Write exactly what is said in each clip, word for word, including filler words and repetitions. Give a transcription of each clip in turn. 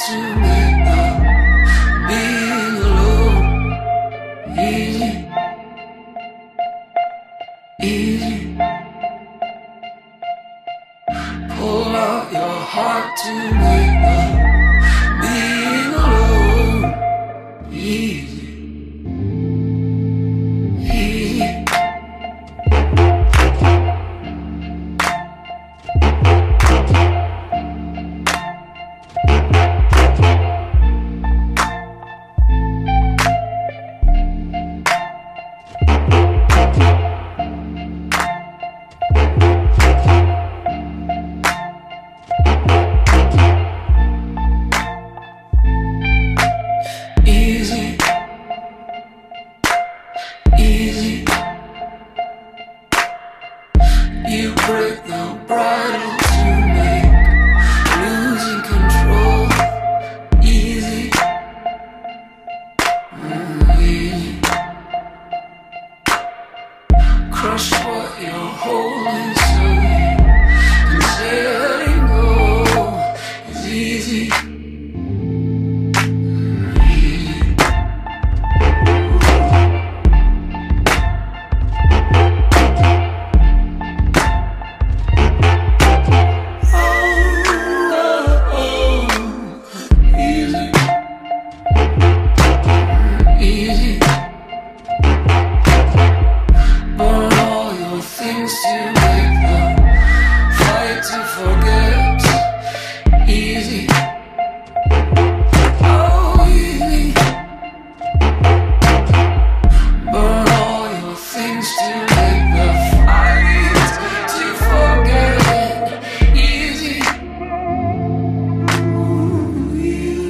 to make the being alone easy, easy. Pull out your heart to make the being alone easy, easy. Easy, easy. You break the bridle to make losing control easy, mm, easy. Crush what you're holding so you can say letting go is easy. Easy. Burn all your things to make the fight to forget easy. Oh, easy. Burn all your things to make the fight to forget easy. Ooh, easy.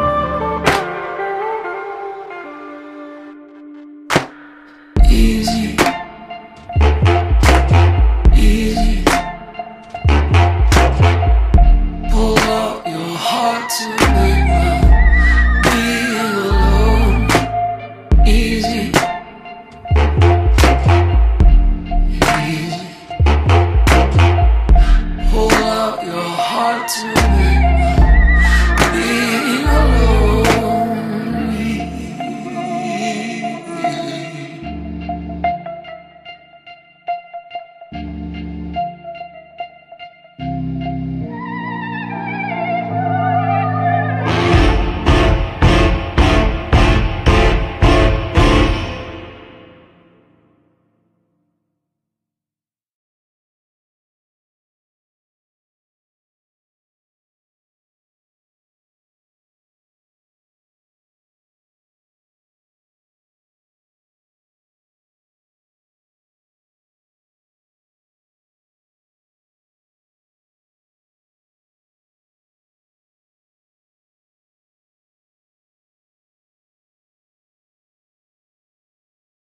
Easy.